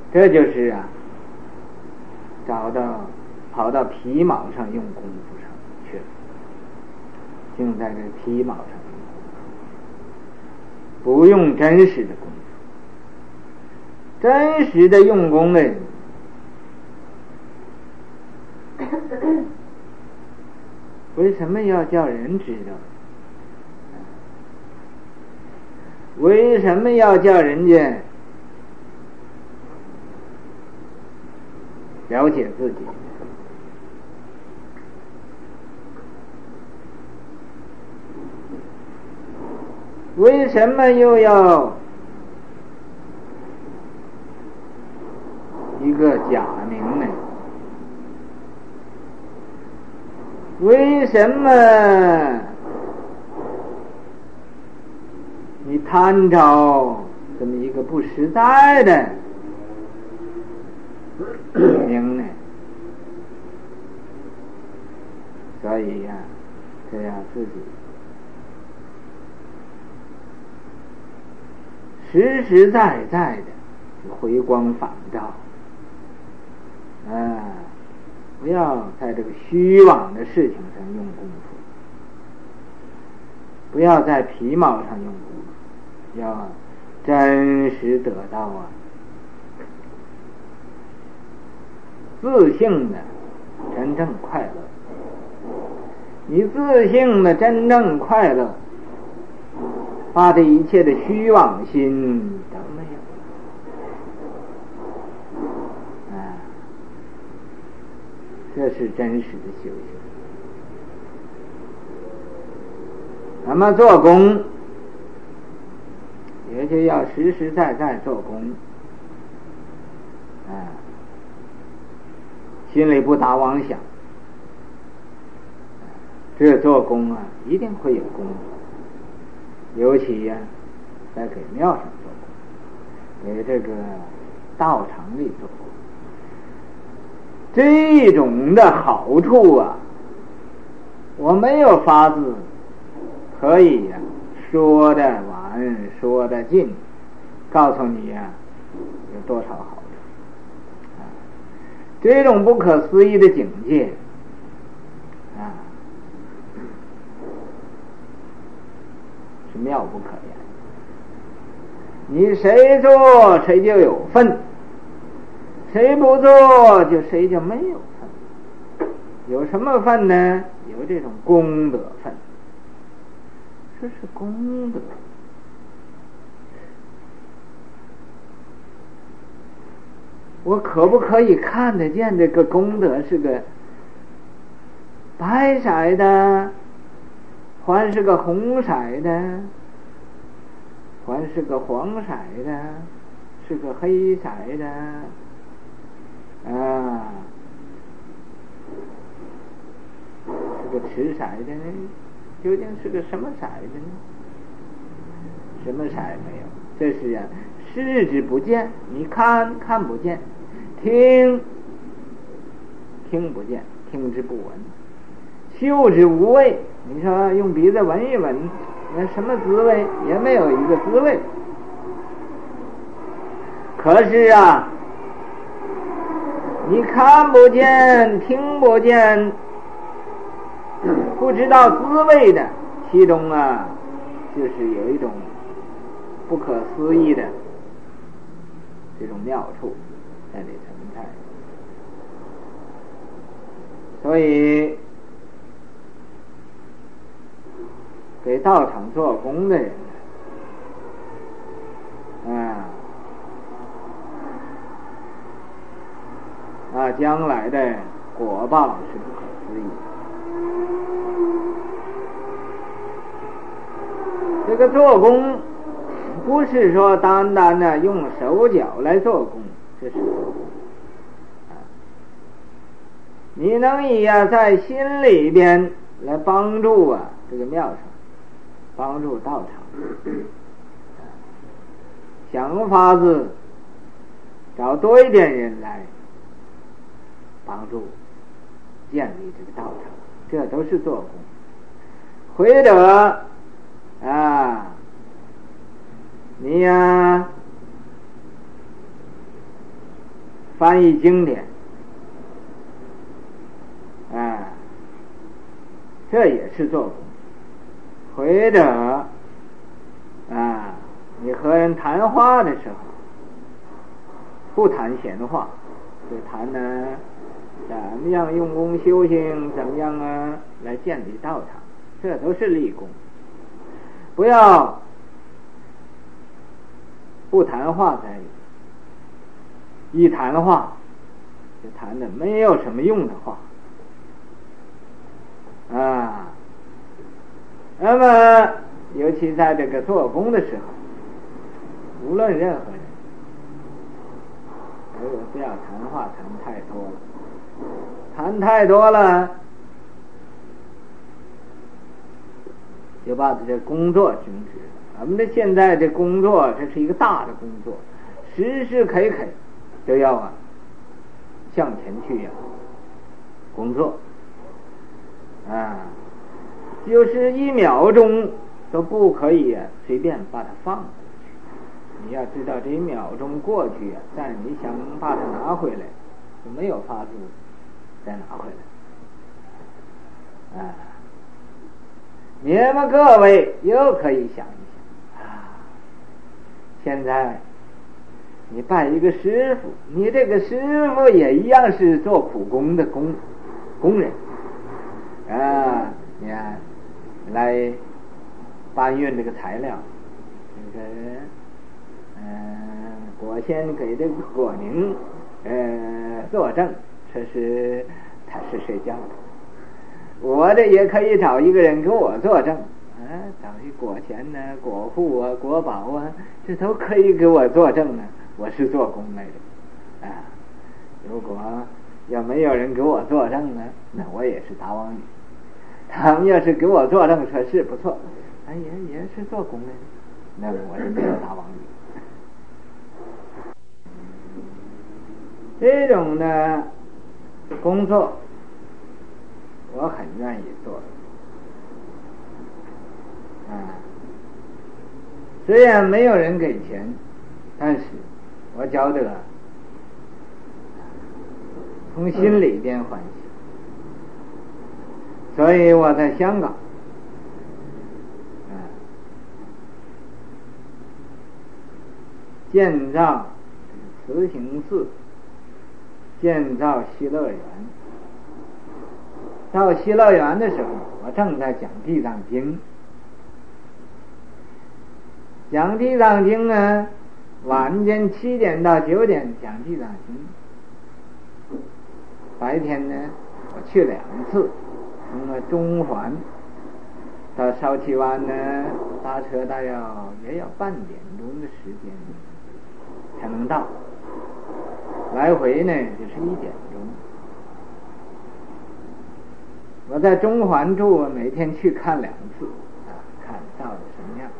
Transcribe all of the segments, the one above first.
这就是跑到皮毛上用功夫上去了，净在这皮毛上用功夫，不用真实的功夫。真实的用功的人，为什么要叫人知道？为什么要叫人家了解自己？为什么又要一个假名呢？为什么你贪着这么一个不实在的名呢？所以这样自己实实在在的回光返照，不要在这个虚妄的事情上用功夫，不要在皮毛上用功夫，要真实得到自性的真正快乐。你自性的真正快乐，把这一切的虚妄心都没有了，这是真实的修行。那么做工也就要实实在在做工，心里不打妄想，这做工一定会有功。尤其在给庙上做工，给这个道场里做工，这种的好处我没有法子可以说得完说得尽，告诉你有多少好处。这种不可思议的境界是妙不可言。你谁做谁就有份，谁不做谁就没有份。有什么份呢？有这种功德份，这是功德。我可不可以看得见这个功德是个白色的，还是个红色的，还是个黄色的，是个黑色的是个赤色的呢？究竟是个什么色的呢？什么色没有？这是视之不见，你看不见，听不见，听之不闻，嗅之无味。你说用鼻子闻一闻，那什么滋味？也没有一个滋味。可是你看不见，听不见，不知道滋味的，其中就是有一种不可思议的这种妙处在里存在。所以给道场做工的人将来的果报是不可思议的。这个做工不是说单单的用手脚来做工，这是做工你能以在心里边来帮助这个庙上，帮助道场，想法子找多一点人来帮助建立这个道场，这都是做工。回者你翻译经典，这也是做工。或者你和人谈话的时候，不谈闲话，就谈呢怎么样用功修行，怎么样来建立道场，这都是立功。不要不谈话在一谈话就谈的没有什么用的话那么尤其在这个做工的时候，无论任何人，如果不要谈话谈太多了，谈太多了就把这工作停止了。我们的现在这工作，这是一个大的工作，时时刻刻都要向前去工作就是1秒钟都不可以随便把它放过去。你要知道这1秒钟过去但是你想把它拿回来就没有法子再拿回来你们各位又可以想一想现在你拜一个师傅，你这个师傅也一样是做苦工的工人你看来搬运这个材料，这个果先给这个果宁作证，这是他是睡觉的。我这也可以找一个人给我作证找一果贤呢、果腹果宝这都可以给我作证呢，我是做工来的如果要没有人给我作证呢，那我也是打妄语。他们要是给我作证说是不错，也是做工的，那我是没有打妄语。这种的工作我很愿意做虽然没有人给钱，但是我觉得从心里边欢喜。所以我在香港建造慈行寺，建造西乐园。到西乐园的时候，我正在讲地藏经。讲地藏经呢，晚间7点到9点讲地藏经。白天呢，我去2次，从中环到烧气湾呢，搭车也要半点钟的时间才能到，来回呢就是1点钟。我在中环住，每天去看2次看到底什么样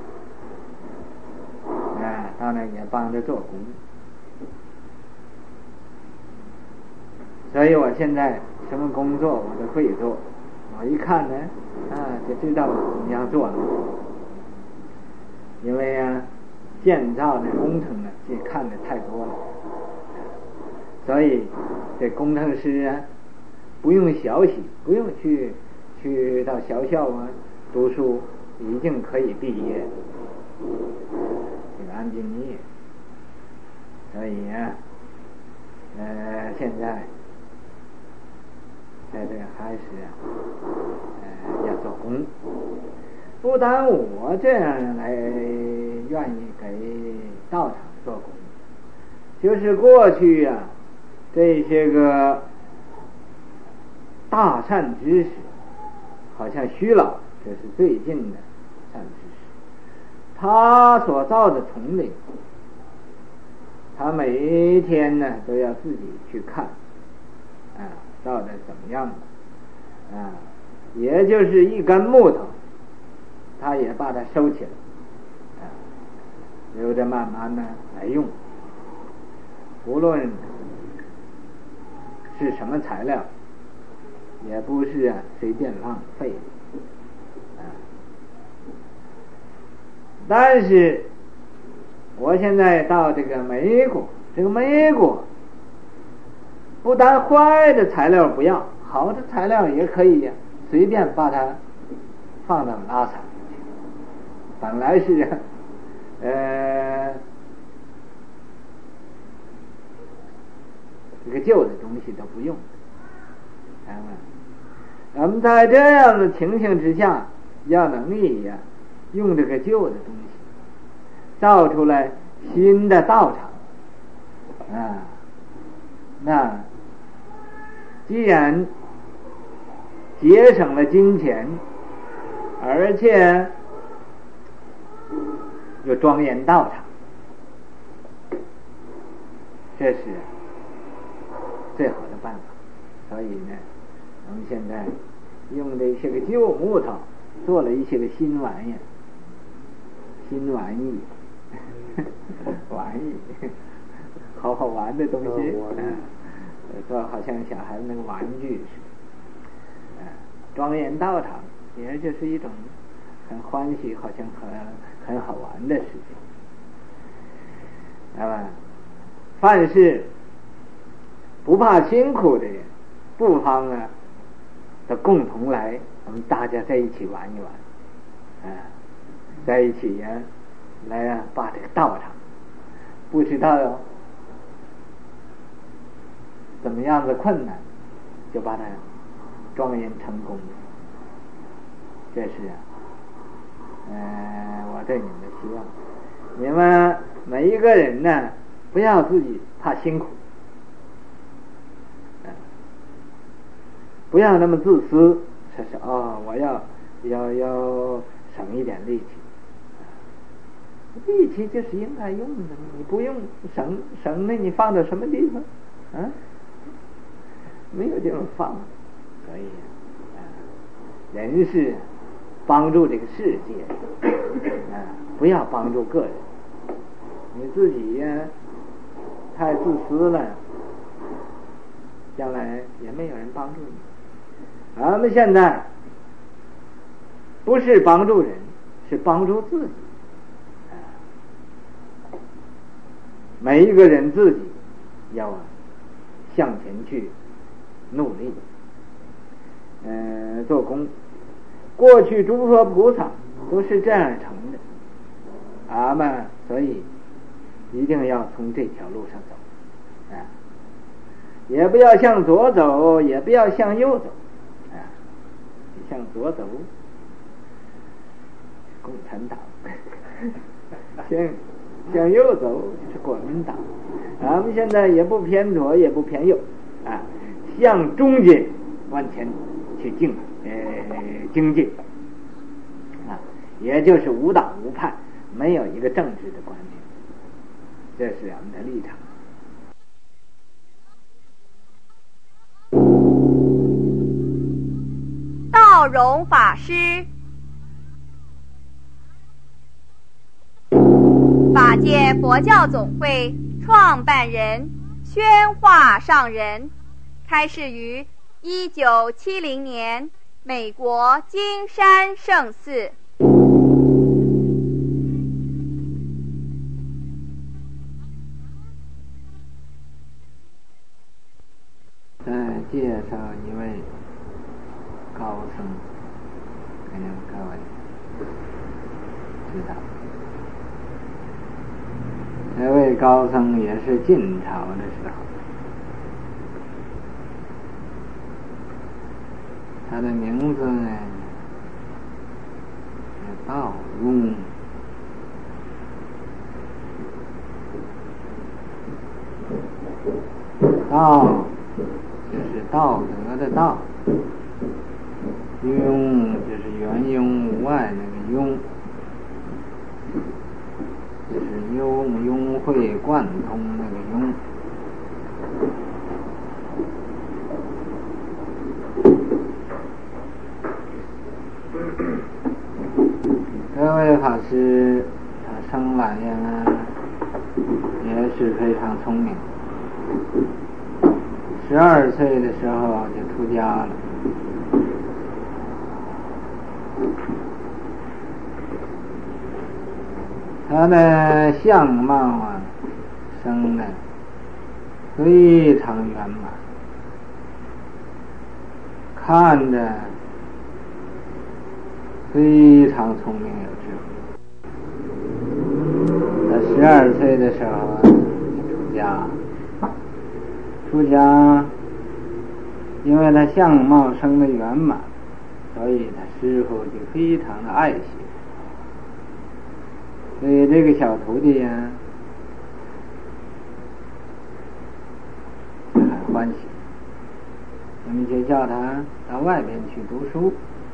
到那也帮着做工。所以我现在什么工作我都会做，我一看呢就知道怎么样做了。因为建造的工程呢也看得太多了，所以这工程师不用小息，不用去到学校读书，已经可以毕业，这个安静业。所以现在在这还是要做工。不但我这样来愿意给道场做工，就是过去这些个大善知识，好像虚老，这是最近的善知识，他所造的丛林，他每一天呢都要自己去看造的怎么样也就是一根木头，他也把它收起来留着慢慢的来用。无论是什么材料，也不是随便浪费但是我现在到这个美国，这个美国不但坏的材料不要，好的材料也可以随便把它放到拉萨去。本来是这个旧的东西都不用，我们在这样的情形之下，要能力用这个旧的东西造出来新的道场那既然节省了金钱，而且又庄严道场，这是最好的办法。所以呢，我们现在用的一些个旧木头做了一些个新玩意，好好玩的东西，做好像小孩子那个玩具似的。庄严道场也就是一种很欢喜，好像很好玩的事情。凡是不怕辛苦的人，不妨都共同来，我们大家在一起玩一玩，在一起来把这个道场，不知道怎么样的困难，就把它庄严成功。这是我对你们的希望。你们每一个人呢，不要自己怕辛苦，不要那么自私，说是我要省一点力气。力气就是应该用的，你不用省呢，你放到什么地方？没有地方放。所以人是帮助这个世界，不要帮助个人。你自己太自私了，将来也没有人帮助你。我们现在不是帮助人，是帮助自己。每一个人自己要向前去努力，做工。过去诸佛菩萨都是这样成的，所以一定要从这条路上走，也不要向左走，也不要向右走，向左走共产党，向右走是国民党。我们现在也不偏左，也不偏右，向中间往前去精进，也就是无党无派，没有一个政治的观念，这是我们的立场。 道荣法师，法界佛教总会创办人，宣化上人，开示于1970年美国金山圣寺。 介绍一位高僧给你们各位知道。这位高僧也是晋朝的时候，他的名字呢是道雍。道就是道德的道，雍就是圆庸无碍那个庸，就是庸会贯通那个庸。这位法师他生来也是非常聪明，12岁的时候就出家了。他的相貌生得非常圆满， 看着非常聪明有智慧。他12岁的时候出家，因为他相貌生得圆满，所以他师父就非常的爱惜，所以这个小徒弟呀很欢喜，那么就叫他到外边去读书。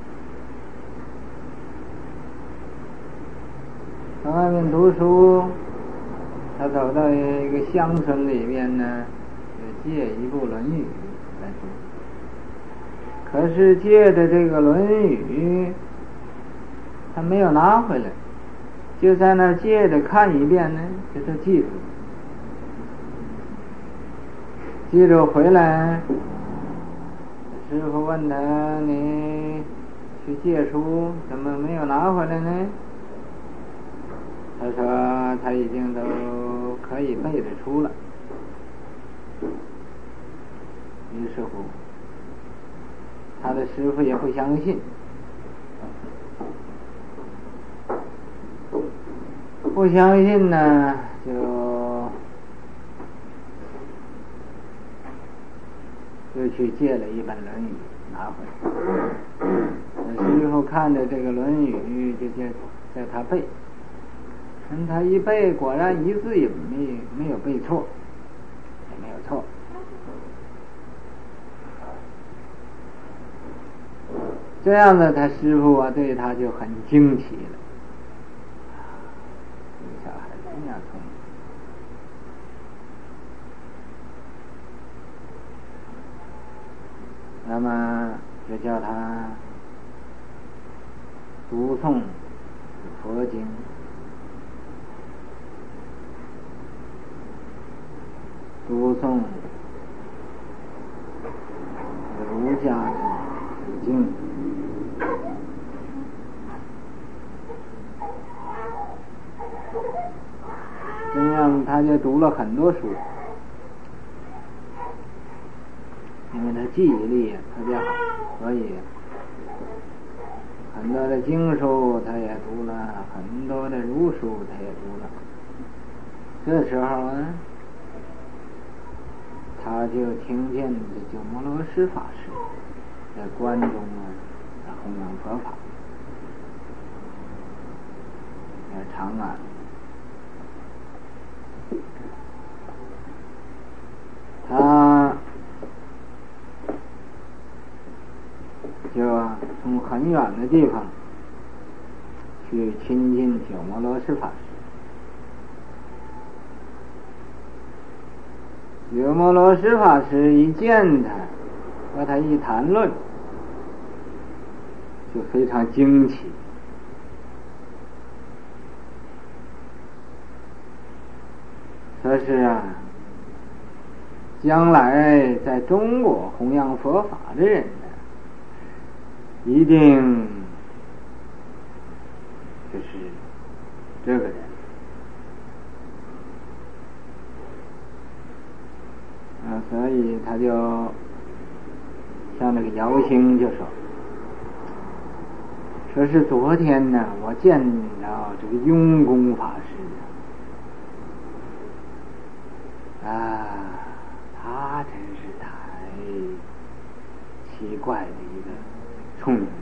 到外面读书，他走到一个乡村里边呢，就借一部《论语》来读。可是借的这个《论语》，他没有拿回来，就在那儿借着看一遍呢，就都记住了。记住回来，师父问他：“你去借书怎么没有拿回来呢？”他说他已经都可以背得出了。于是乎他的师父也不相信，呢就去借了一本《论语》拿回来。师父看着这个《论语》就叫他背，他一背果然一字也没有背错，也没有错。这样的他师父对他就很惊奇了，这个小孩这样聪明，那么就叫他读诵佛经，读诵儒家的经，这样他就读了很多书，因为他记忆力特别好，所以很多的经书他也读了，很多的儒书他也读了。这时候他就听见这鸠摩罗什法师在关中在弘扬佛法，在长安。他就从很远的地方去亲近鸠摩罗什法师。鸠摩罗什法师一见他，和他一谈论，就非常惊奇。说是将来在中国弘扬佛法的人呢，一定就是这个人。所以他就向那个姚兴就说是昨天呢，我见到这个雍公法师他真是太奇怪的一个聪明人，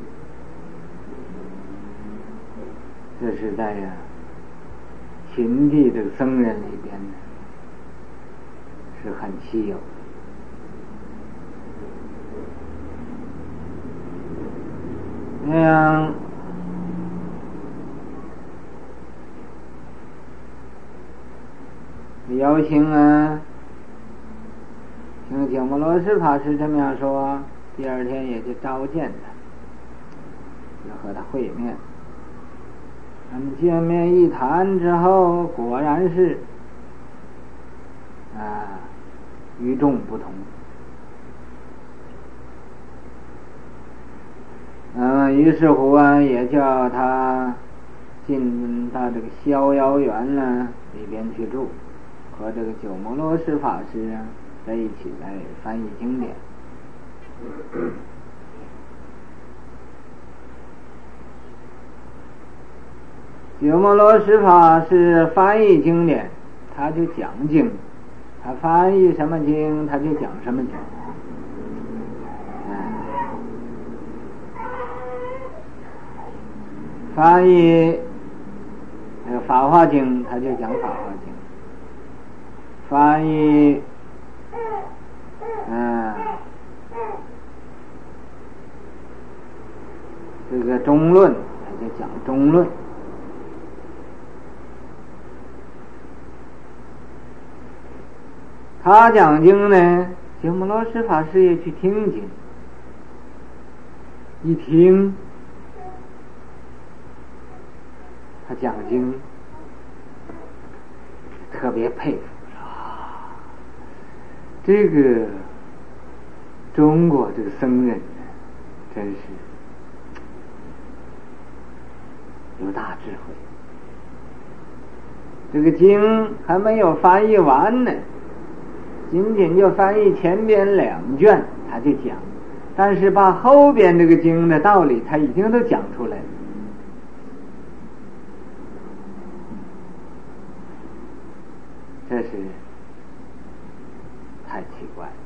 这是在秦地的僧人里边呢是很稀有的。那样姚兴听鸠摩罗什法师这么样说，第二天也就召见他，就和他会面。他们见面一谈之后，果然是与众不同。于是乎也叫他进到这个逍遥园里边去住，和这个鸠摩罗什法师在一起来翻译经典。 鸠摩罗什法师翻译经典，他就讲经，他翻译什么经他就讲什么经。翻译法华经他就讲法华经，翻译这个中论他就讲中论。他讲经呢，鸠摩罗什法师也去听经，一听他讲经特别佩服这个中国这个僧人真是有大智慧。这个经还没有翻译完呢，仅仅就翻译前边2卷他就讲，但是把后边这个经的道理他已经都讲出来了。这是太奇怪了。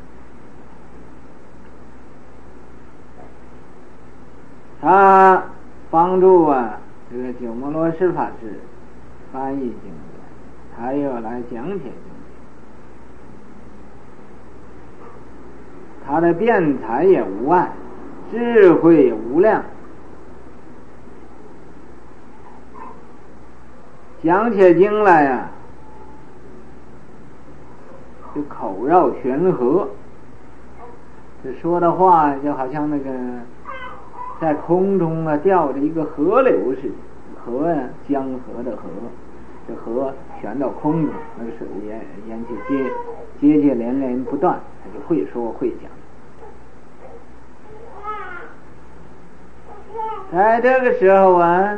他帮助这个鸠摩罗什法师翻译经典，他又来讲解经典，他的辩才也无碍，智慧也无量，讲起经来就口绕悬河，这说的话就好像那个在空中吊着一个河流似的，河江河的河，这河悬到空中，那个水沿起接连连不断，他就会说会讲。在这个时候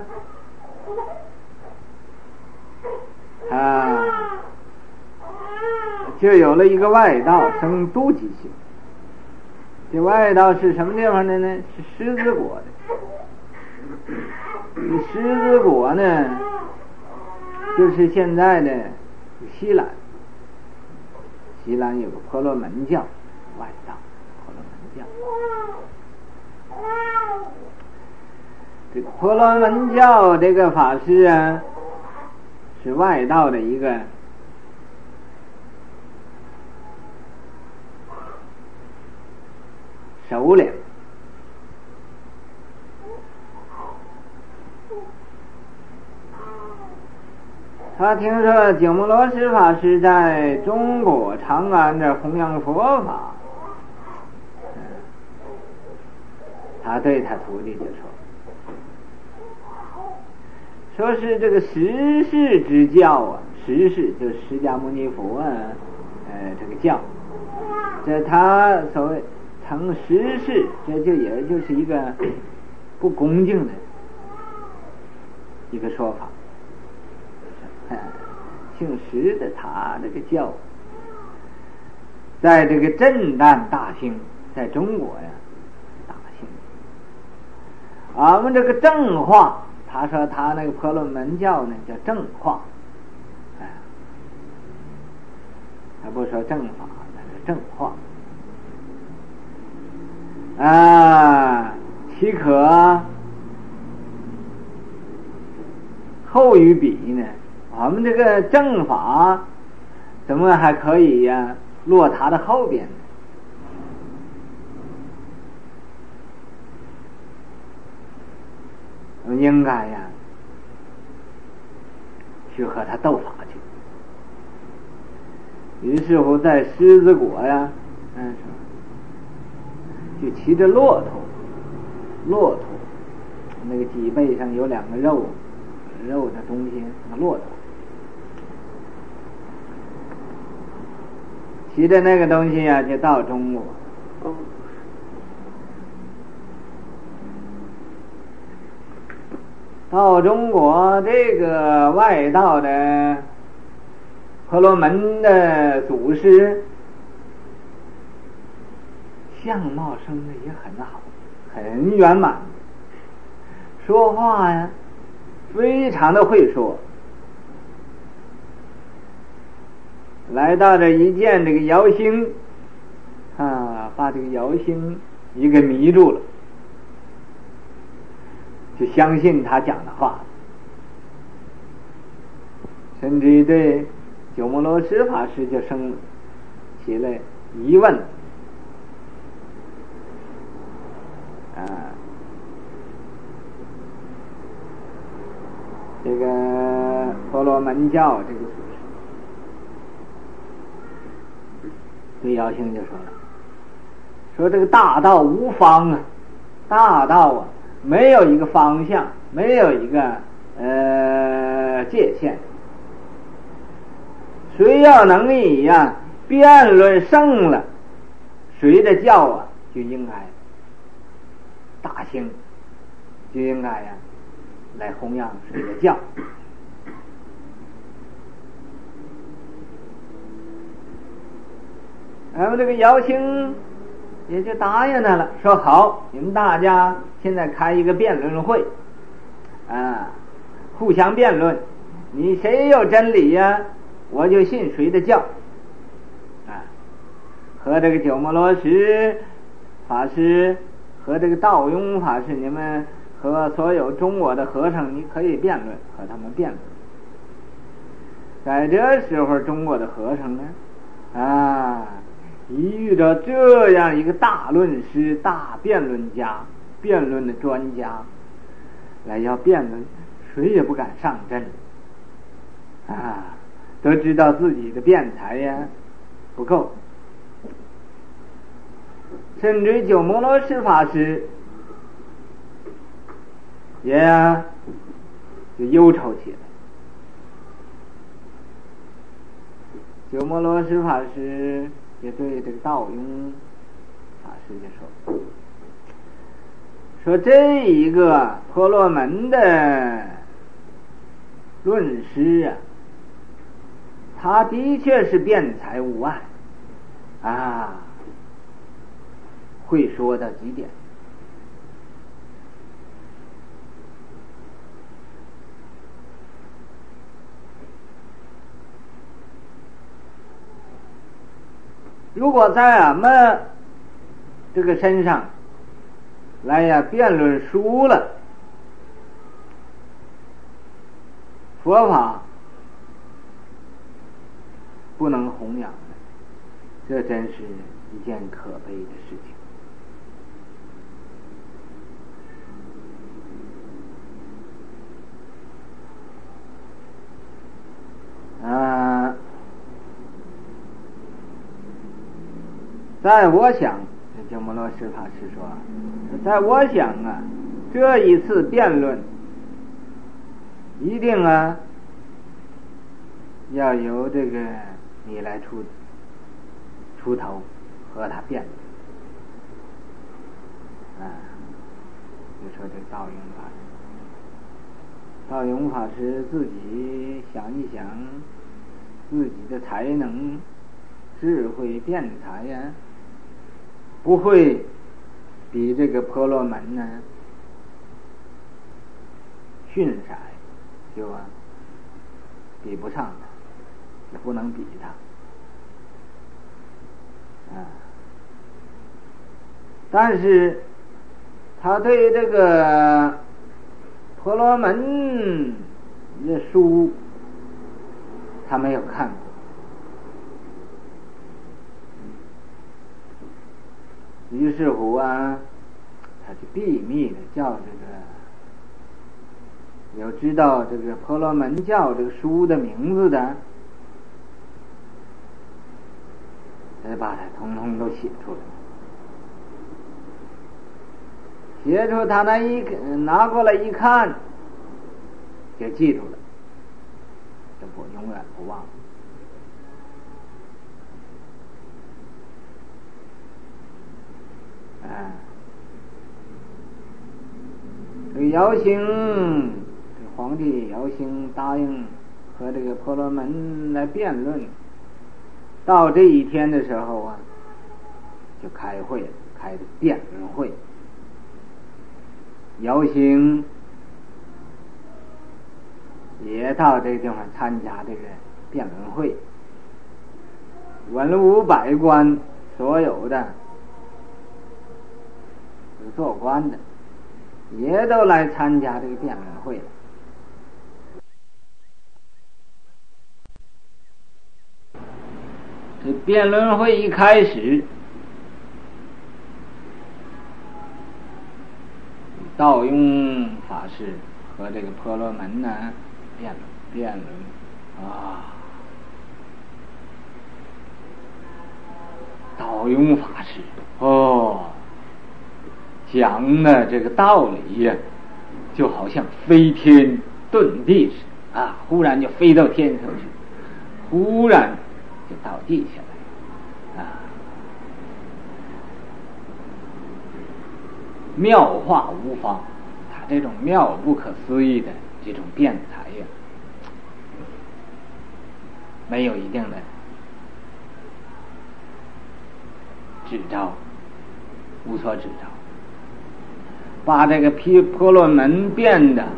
就有了一个外道生妒忌心。这外道是什么地方的呢？是狮子国的。这狮子国呢，就是现在的西兰。西兰有个婆罗门教外道，婆罗门教。这个婆罗门教这个法师是外道的一个首领。他听说鸠摩罗什法师在中国长安这弘扬佛法，他对他徒弟就说是这个十世之教十世就是释迦牟尼佛这个教，这他所谓成十世，这就也就是一个不恭敬的一个说法。姓石的他这个教在这个震旦大兴，在中国大兴。我们这个正化，他说他那个婆罗门教呢叫正化，他不说正法，那是正化。岂可后于彼呢？我们这个正法怎么还可以落他的后边呢？我们应该去和他斗法去。于是乎在狮子国就骑着骆驼那个脊背上有2个肉的东西，那个骆驼骑着那个东西就到中国。到中国，这个外道的婆罗门的祖师相貌生得也很好，很圆满，说话非常的会说。来到这一见这个姚兴把这个姚兴一个迷住了，就相信他讲的话，甚至于对鸠摩罗什法师就生起了疑问这个婆罗门教这个祖师对姚兴就说了，说这个大道无方啊，大道啊没有一个方向，没有一个界限，谁要能以辩论胜了，谁的教就应该大兴，就应该来弘扬谁的教。然后这个姚兴也就答应他了，说好，你们大家现在开一个辩论会互相辩论，你谁有真理我就信谁的教和这个鸠摩罗什法师和这个道雍法师，你们和所有中国的和尚，你可以辩论，和他们辩论。在这时候中国的和尚呢一遇到这样一个大论师、大辩论家、辩论的专家来要辩论，谁也不敢上阵都知道自己的辩才不够，甚至鸠摩罗什法师也就忧愁起来。鸠摩罗什法师也对这个道雍法师就说这一个婆罗门的论师他的确是辩才无碍会说到极点。如果在俺们这个身上来辩论输了，佛法不能弘扬的，这真是一件可悲的事情。在我想，鸠摩罗什法师说，在我想这一次辩论一定要由这个你来出头和他辩就说这道雍法师自己想一想，自己的才能、智慧、辩才不会比这个婆罗门逊色，就比不上他，也不能比他但是他对这个婆罗门的书他没有看过，于是乎他就秘密的叫这个有知道这个婆罗门教这个书的名字的，再把它统统都写出来，写出他拿过来一看，就记住了，这我永远不忘了。这个姚兴，皇帝姚兴答应和这个婆罗门来辩论，到这一天的时候就开会，开的辩论会。姚兴也到这个地方参加这个辩论会，文武百官所有的做官的也都来参加这个辩论会了。这辩论会一开始，道雍法师和这个婆罗门呢辩论啊，道雍法师讲的这个道理呀，就好像飞天遁地似的啊，忽然就飞到天上去，忽然就到地下来啊，妙话无方。他这种妙不可思议的这种辩才呀，没有一定的指招，无所指招，把这个婆罗门变的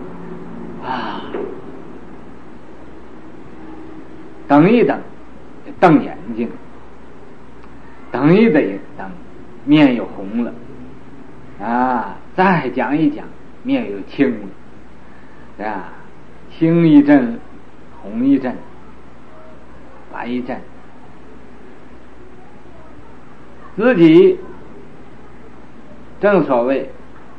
等一等瞪眼睛，等一等面又红了啊，再讲一讲面又青了啊，青一阵红一阵白一阵，自己正所谓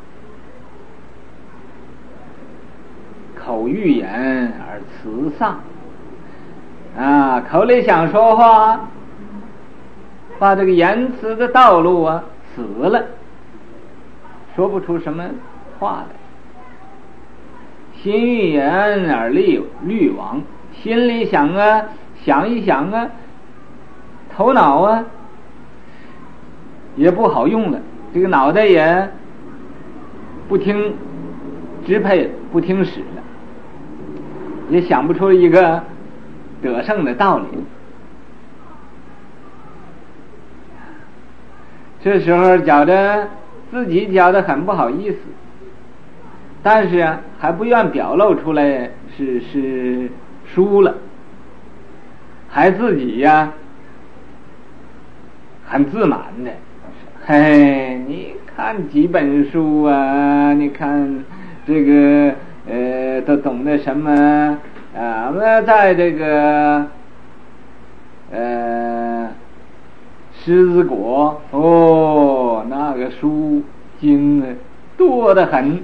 口欲言而辞丧啊，口里想说话，把这个言辞的道路啊死了，说不出什么话来。心欲言而虑往，心里想一想啊，头脑啊也不好用了，这个脑袋也不听支配，不听使了，也想不出一个得胜的道理。这时候自己觉得很不好意思，但是还不愿表露出来是输了，还自己很自满的，嘿，你看几本书啊，你看这个都懂得什么啊？我在这个狮子国那个书经多得很，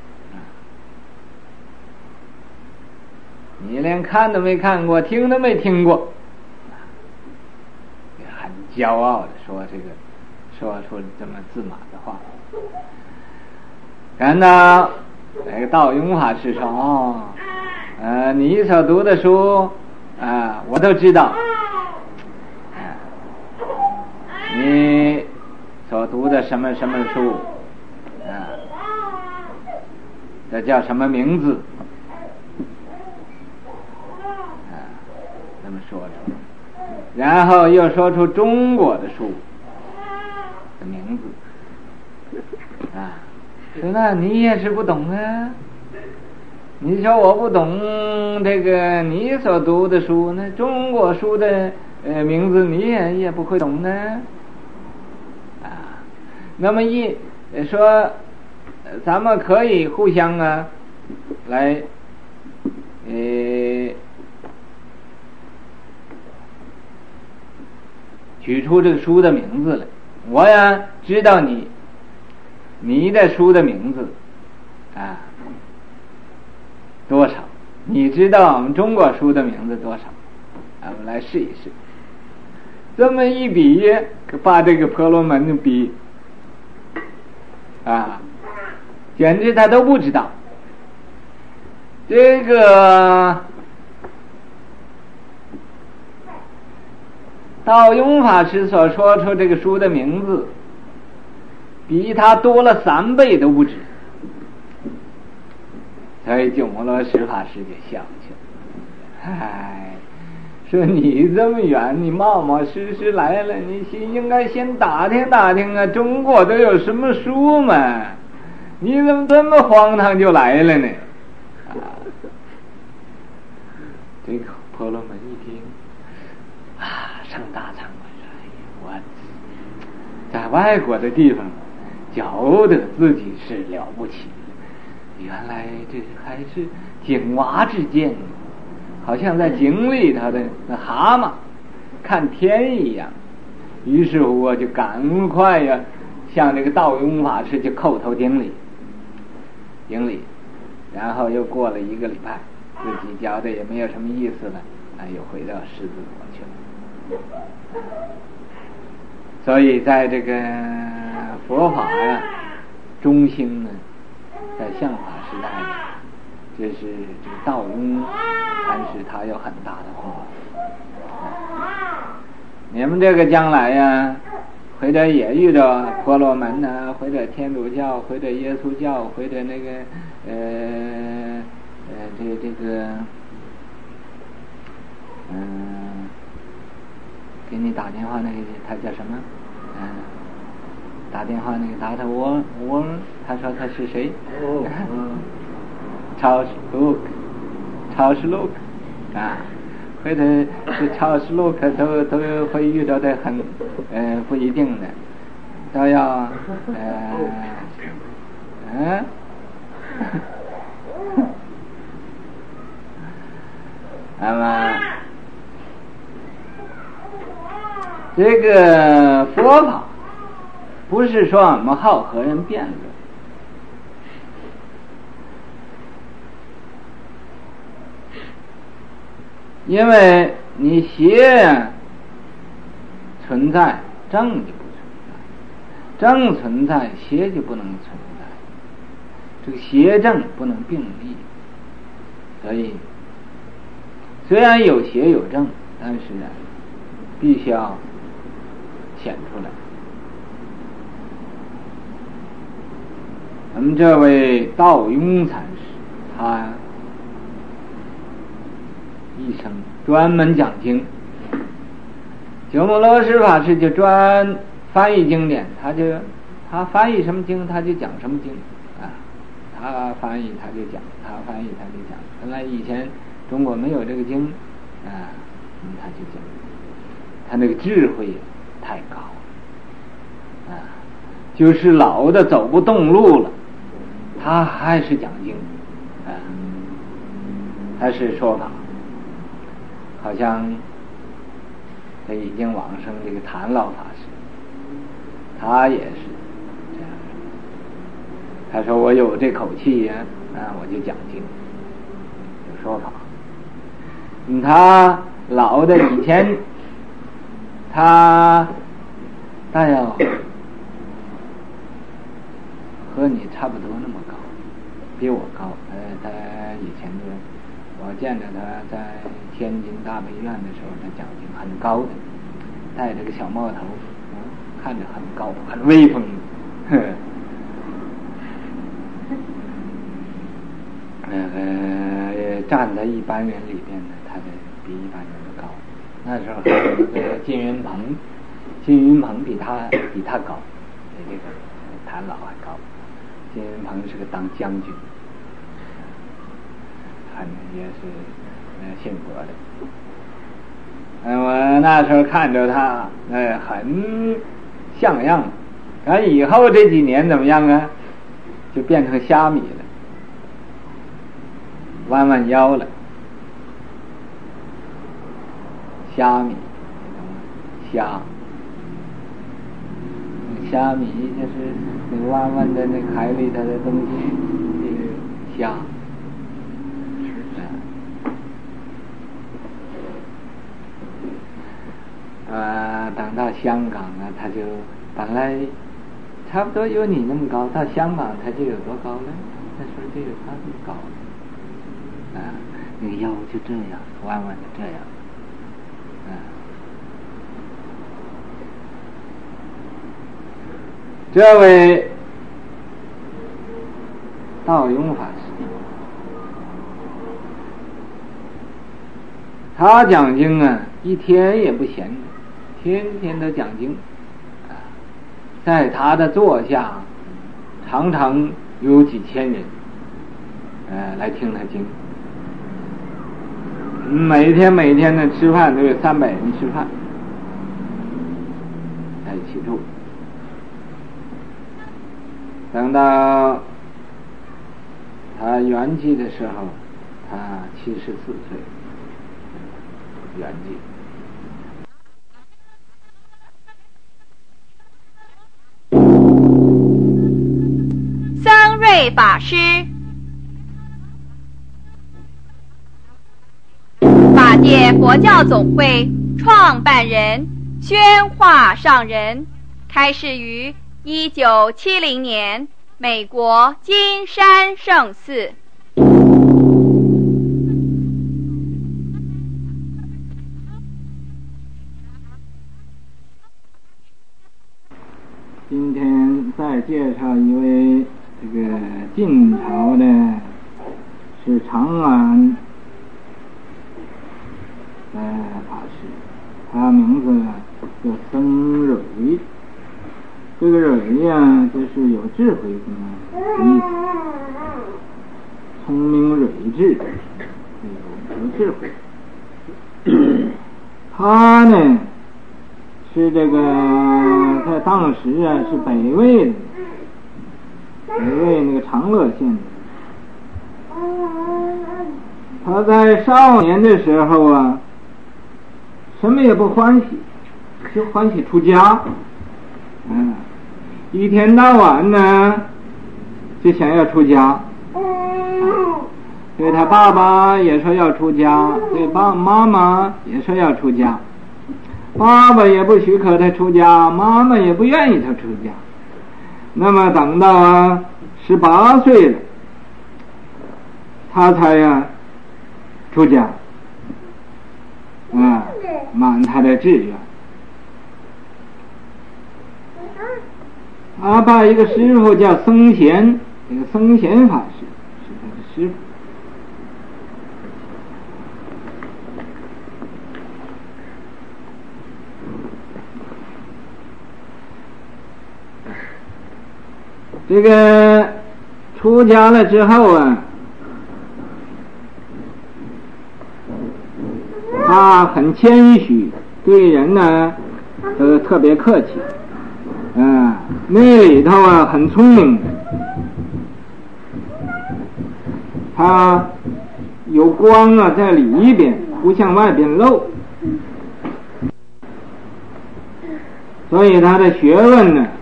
你连看都没看过，听都没听过，很骄傲的说出这么自满的话。然后那个道雍法师说你所读的书我都知道，你所读的什么什么书这叫什么名字那么说着，然后又说出中国的书的名字说那你也是不懂啊，你说我不懂这个你所读的书，那中国书的名字你也不会懂呢那么说咱们可以互相来取出这个书的名字来，我知道你的书的名字多少，你知道我们中国书的名字多少我们来试一试。这么一比，把这个婆罗门比简直他都不知道。这个道雍法师所说出这个书的名字比他多了3倍都不止，所以鸠摩罗什法师就笑去了，说你这么远，你冒冒失失来了，你应该先打听打听中国都有什么书嘛，你怎么这么荒唐就来了呢听上大场我在外国的地方觉得自己是了不起，原来这还是井蛙之见，好像在井里头的那蛤蟆看天一样。于是乎我就赶快呀向这个道雍法师就叩头顶礼，然后又过了1个礼拜，自己觉得也没有什么意思了，又回到狮子国去了。所以在这个佛法呀中兴呢，在相法时代呢，这是这个道雍禅师他有很大的功劳。你们这个将来呀，或者也遇到婆罗门呐，或者天主教，或者耶稣教，或者那个给你打电话那个他叫什么？打电话那个打他我他说他是谁？超市 look 或者是超市 look 都会遇到的很不一定的，都要那么这个佛法不是说我们好和人辩论，因为你邪存在，正就不存在；正存在，邪就不能存在。这个邪正不能并立，所以虽然有邪有正，但是呢，必须要显出来。我们这位道雍禅师，他一生专门讲经，鸠摩罗什法师就专翻译经典，他翻译什么经他就讲什么经他翻译他就讲，他翻译他就讲。本来以前中国没有这个经他就讲，他那个智慧太高就是老的走不动路了，他还是讲经还是说法。好像这已经往生这个谭老法师，他也是这样。他说我有这口气呀，我就讲经，有说法。他老的以前，他大约和你差不多那么高，比我高。他以前我见着他在天津大悲院的时候，他讲经很高的，戴着个小帽头，看着很高，很威风。站在一般人里边呢，他的比一般人都高。那时候还有那个金云鹏比他高，比这个谭老还高。金云鹏是个当将军，也是信佛的。我那时候看着他很像样，以后这几年怎么样啊？就变成虾米了，弯腰了。虾米就是那个弯的那个海里头的东西，这个虾。等到香港他就本来差不多有你那么高，到香港他就有多高了？那时候就有他那么高了。那个腰就这样，弯的这样。这位道雍法师，他讲经一天也不闲着，天天都讲经在他的座下常常有几千人来听他经。 每天的吃饭都有300人吃饭，在一起住。等到他圆寂的时候，他74岁圆寂。 僧瑞法师，法界佛教总会创办人，宣化上人，开示于1970年美国金山圣寺。 今天再介绍一位这个晋朝的，是长安法师，他名字叫僧蕊。这个蕊呀，就是有智慧的意思，聪明睿智，有智慧。他呢是这个在当时啊是北魏那个长乐县的。他在少年的时候啊，什么也不欢喜，就欢喜出家。一天到晚呢就想要出家，对他爸爸也说要出家，对妈妈也说要出家。爸爸也不许可他出家，妈妈也不愿意他出家。那么等到18岁了，他才出家，满他的志愿。他把一个师傅叫僧贤，这个僧贤法师是他的师傅。这个出家了之后啊，他很谦虚，对人呢都特别客气。那里头很聪明的，他有光在里边，不向外边露，所以他的学问呢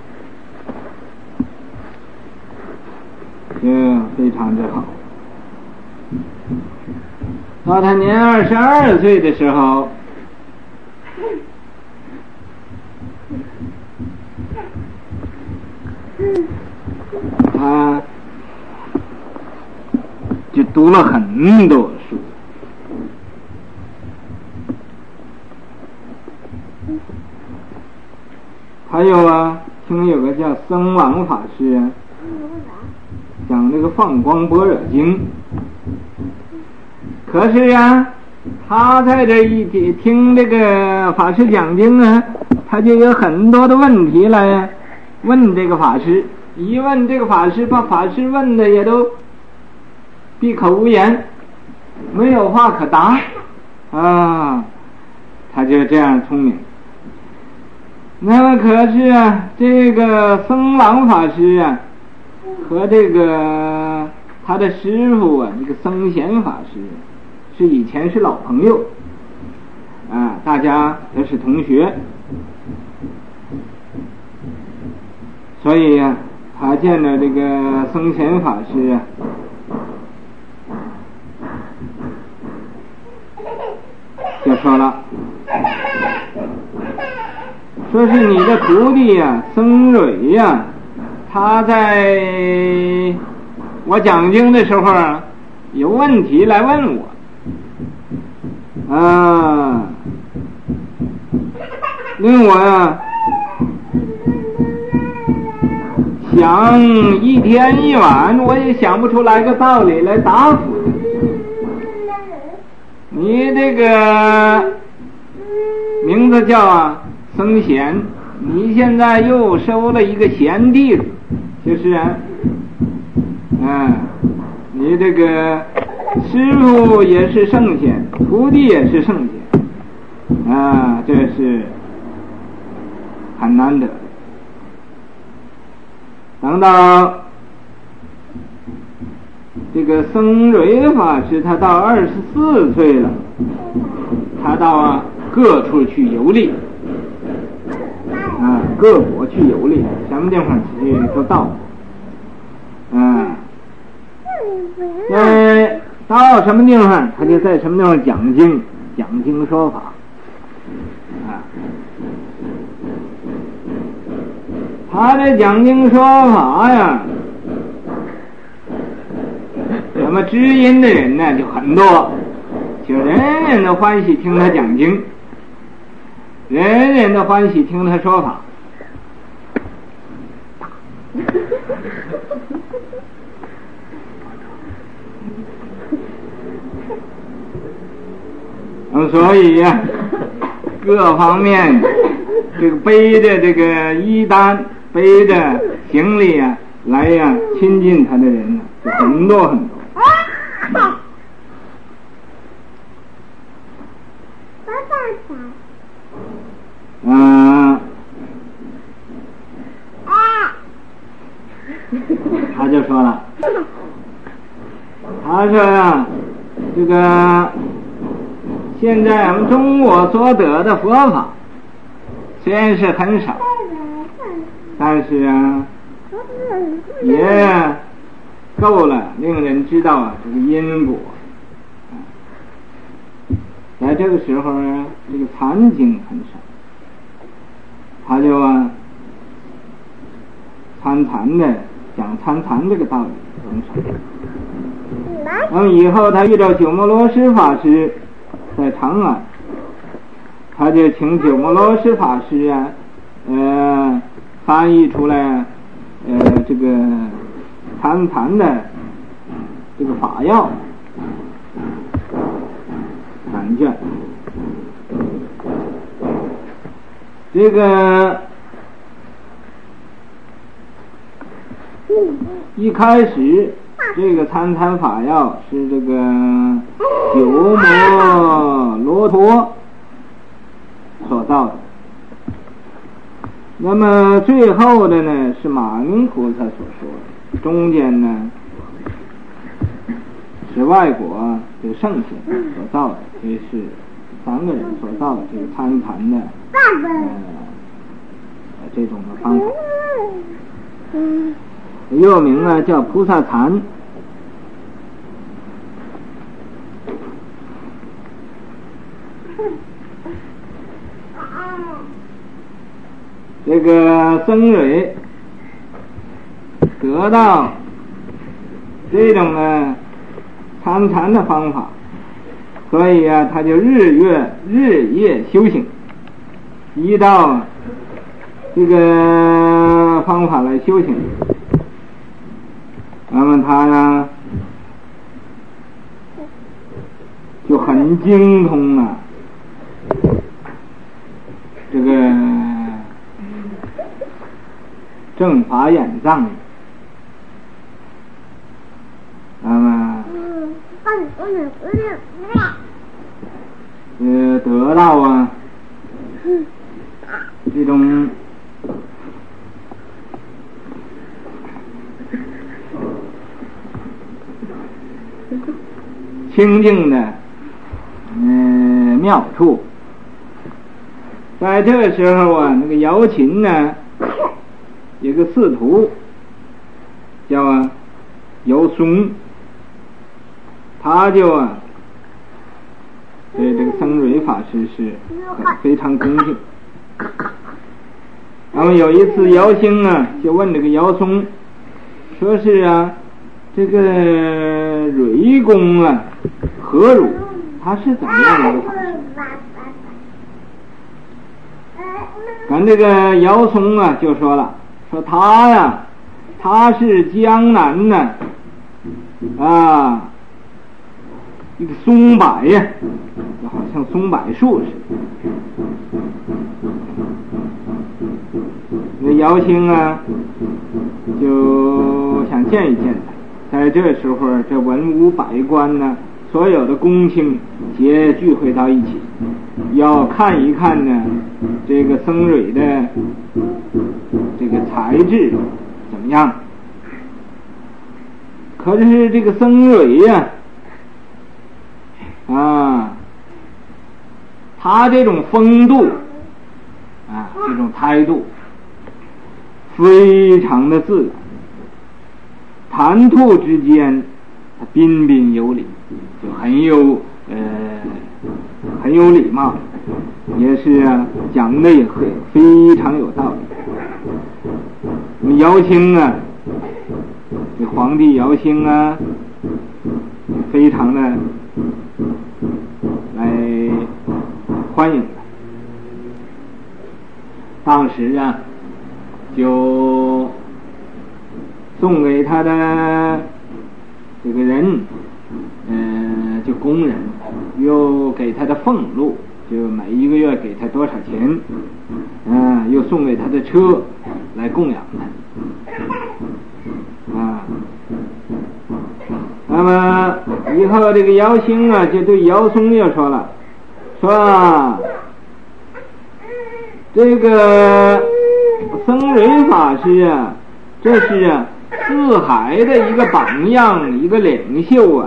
就非常之好。到他年22岁的时候，他就读了很多书。还有听有个叫僧朗法师讲那个放光般若经。可是他在这一听这个法师讲经他就有很多的问题来问这个法师。一问这个法师，把法师问的也都闭口无言，没有话可答他就这样聪明。那么可是这个僧朗法师和这个他的师傅这个僧贤法师是以前是老朋友大家都是同学，所以他见了这个僧贤法师就说了，说是你的徒弟僧蕊他在我讲经的时候有问题来问我令我想一天一晚我也想不出来个道理来答复你这个名字叫僧贤，你现在又收了一个贤弟子，就是你这个师傅也是圣贤，徒弟也是圣贤啊，这是很难得的。等到这个僧蕊法师，他到24岁了，他到各处去游历啊，各国去游历，什么地方去都到。到什么地方他就在什么地方讲经说法啊。他的讲经说法呀，那么知音的人呢就很多，就人人都欢喜听他讲经，人人都欢喜听他说法。所以呀，各方面这个背着这个衣单，背着行李啊，来呀亲近他的人呢，就很多很多。他就说了，他说呀，这个现在我们中国所得的佛法虽然是很少，但是啊也够了令人知道这个因果。在这个时候呢，这个禅经很少，他就参禅的讲参禅这个道理很少。那么以后他遇到鸠摩罗什法师在长安，他就请鸠摩罗什法师翻译出来这个参禅的这个法要3卷。这个一开始这个参禅法要是这个鸠摩罗陀所造的，那么最后的呢是马明菩萨所说的，中间呢是外国这个圣贤所造的，这是3个人所造的这个参禅的这种的方法，又名叫菩萨禅。这个僧蕊得到这种参禅的方法，所以他就日夜修行，依照这个方法来修行。那么他就很精通这个正法眼藏，那么得到这种清净的妙处。在这个时候那个姚琴呢有个寺徒叫姚松，他就对这个僧蕊法师是非常恭敬。然后有一次姚兴就问这个姚松，说是这个蕊公何如，他是怎么样的法师？咱这个姚松就说了，说他是江南的一个松柏就好像松柏树似的。那姚兴就想见一见他， 在这时候，这文武百官呢，所有的公卿皆聚会到一起，要看一看呢，这个僧蕊的这个才智怎么样。可是这个僧蕊呀，他这种风度这种态度非常的自然，谈吐之间他彬彬有礼，就很有礼貌，也是讲的也非常有道理。那么姚兴这皇帝姚兴非常的来欢迎他。当时就送给他的这个人就工人，又给他的俸禄，就每一个月给他多少钱，又送给他的车来供养他。那么以后这个姚兴就对姚松就说了，说这个僧蕊法师这是四海的一个榜样，一个领袖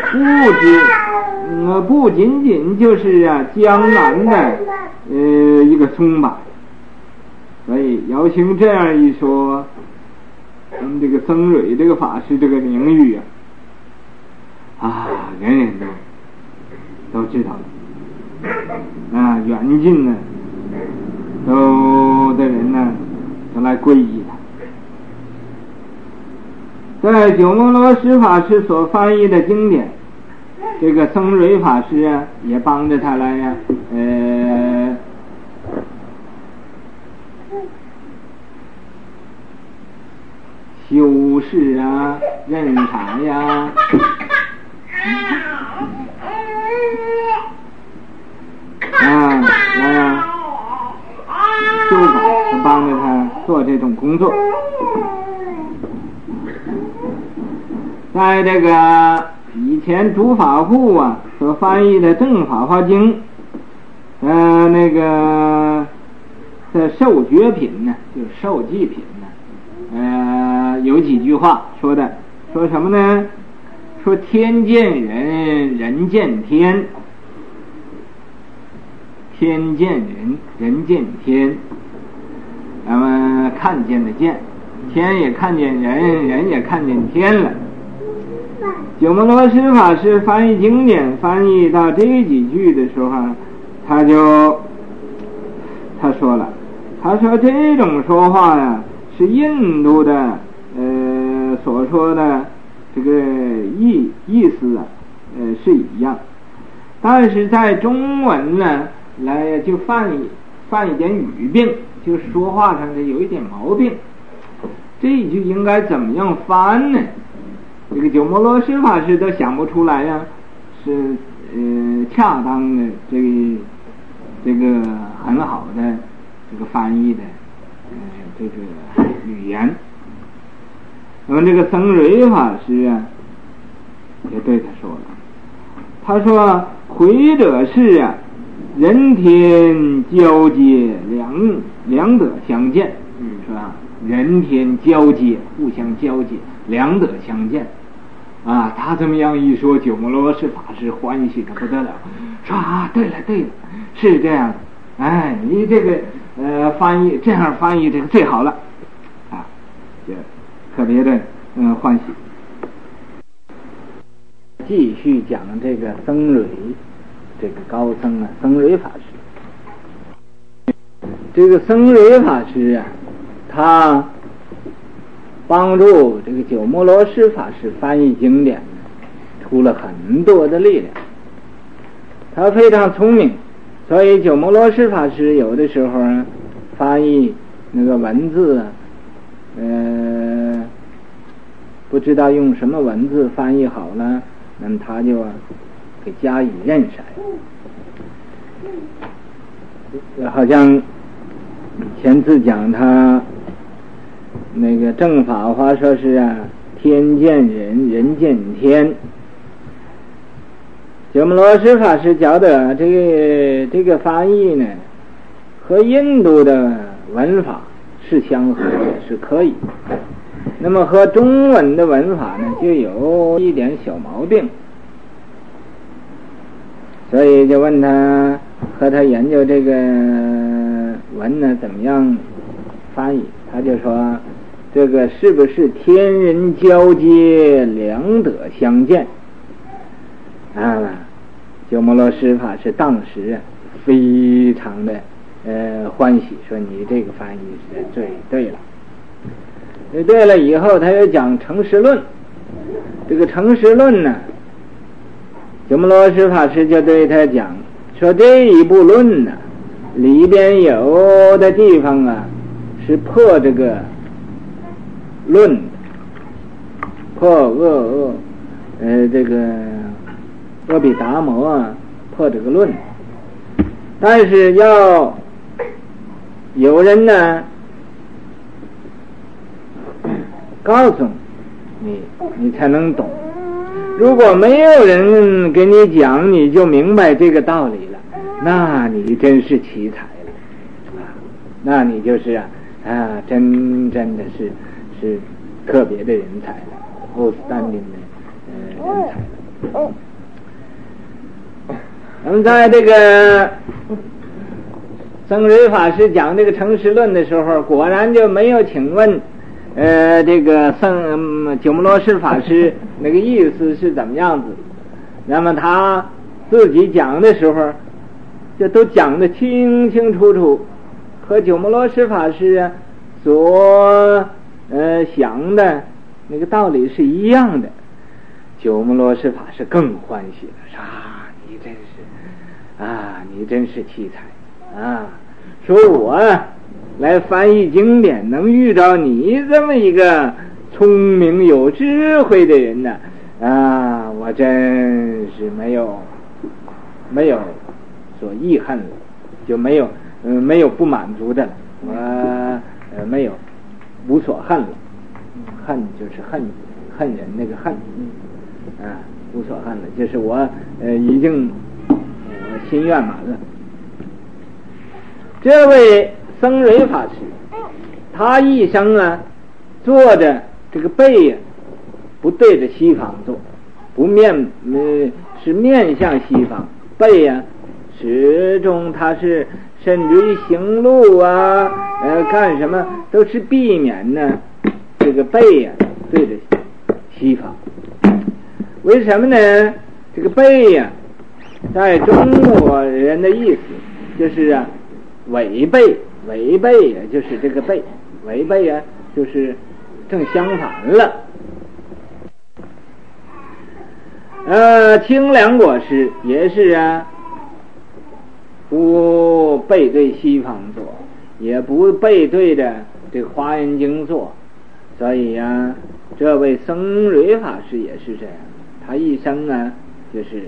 不仅仅就是江南的一个松柏。所以姚兴这样一说，咱们这个僧蕊这个法师这个名誉人人都知道了，远近的人都来皈依他。在鸠摩罗什法师所翻译的经典，这个僧蕊法师也帮着他来修饰认察修改，帮着他做这种工作。在这个以前竺法护所翻译的正法华经，那个的授觉品就是授记品有几句话说什么呢？说天见人，人见天，天见人，人见天。咱们看见的见，天也看见人，人也看见天了。鸠摩罗什法师翻译经典，翻译到这几句的时候，他说了，他说这种说话是印度的所说的这个意思是一样，但是在中文来就犯一点语病，就是说话上的有一点毛病。这一句应该怎么样翻呢？这个鸠摩罗什法师都想不出来是恰当的这个很好的这个翻译的这个语言。那么这个僧蕊法师也对他说了，他说回者是人天交接，两德相见，是吧？人天交接，互相交接，两德相见他这么样一说，鸠摩罗什法师欢喜的不得了，说对了，是这样的，你这个翻译这样翻译这个最好了就特别的欢喜。继续讲这个僧蕊，这个高僧僧蕊法师。这个僧蕊法师他帮助这个鸠摩罗什法师翻译经典出了很多的力量。他非常聪明，所以鸠摩罗什法师有的时候翻译那个文字不知道用什么文字翻译好了，那么他就给加以认识。好像前次讲他那个正法华说是天见人，人见天。鸠摩罗什法师觉得这个翻译呢，和印度的文法是相合的，是可以。那么和中文的文法呢，就有一点小毛病，所以就问他，和他研究这个文呢怎么样翻译。他就说，这个是不是天人交接，两德相见啊？鸠摩罗什法师当时非常的欢喜，说你这个翻译是对了。对了以后，他又讲诚实论。这个诚实论呢，鸠摩罗什法师就对他讲说，这一部论呢，里边有的地方啊是破这个论，破这个阿毗达摩啊，破这个论。但是要有人呢告诉你才能懂。如果没有人给你讲，你就明白这个道理了，那你真是奇才了啊！那你就是真的是特别的人才了，outstanding的人才了。那么在这个僧瑞法师讲这个诚实论的时候，果然就没有请问这个鸠摩罗什法师那个意思是怎么样子。那么他自己讲的时候就都讲得清清楚楚，和鸠摩罗什法师所想的那个道理是一样的。鸠摩罗什法师更欢喜了，说你真是奇才啊！说我来翻译经典，能遇到你这么一个聪明有智慧的人呢，我真是没有所遗憾了，就没有不满足的了，我没有无所恨了。恨就是恨人那个恨，无所恨了，就是我已经心愿满了。这位僧瑞法师，他一生坐着这个背不对着西方坐，是面向西方，背始终他是甚至于行路干什么都是避免呢这个背对着西方。为什么呢？这个背在中国人的意思就是违背就是这个背，违背就是正相反了。清凉果师也是不背对西方坐，也不背对着这个华严经坐，所以这位僧瑞法师也是这样，他一生就是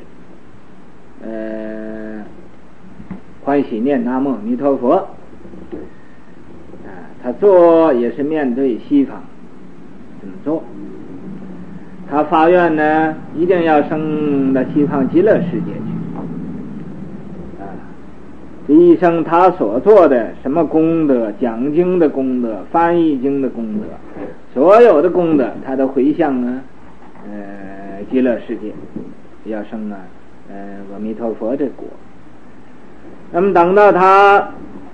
欢喜念南无阿弥陀佛，他坐也是面对西方这么做。他发愿呢，一定要升到西方极乐世界去。这一生他所做的什么功德，讲经的功德，翻译经的功德，所有的功德，他都回向极乐世界，要升阿弥陀佛的果。那么等到他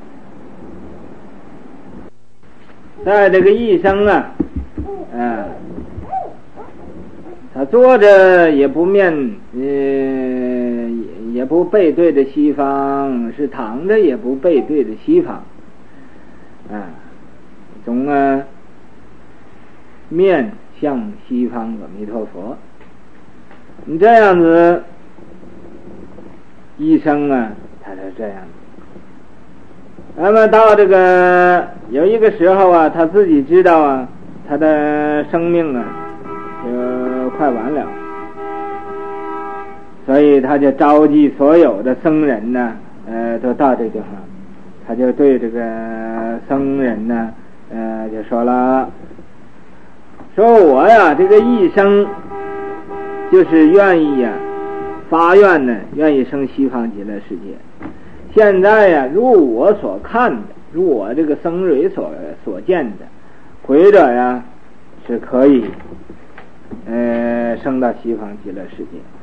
在这个一生他坐着也不也不背对着西方，是躺着也不背对着西方，总面向西方阿弥陀佛。你这样子一生他是这样的。那么到这个有一个时候他自己知道他的生命就快完了，所以他就召集所有的僧人都到这地方，他就对这个僧人就说了， 说我呀这个一生就是愿意呀发愿呢，愿意生西方极乐世界。现在呀如我所看的，如我这个僧蕊所见的，鬼者呀是可以升到西方极乐世界。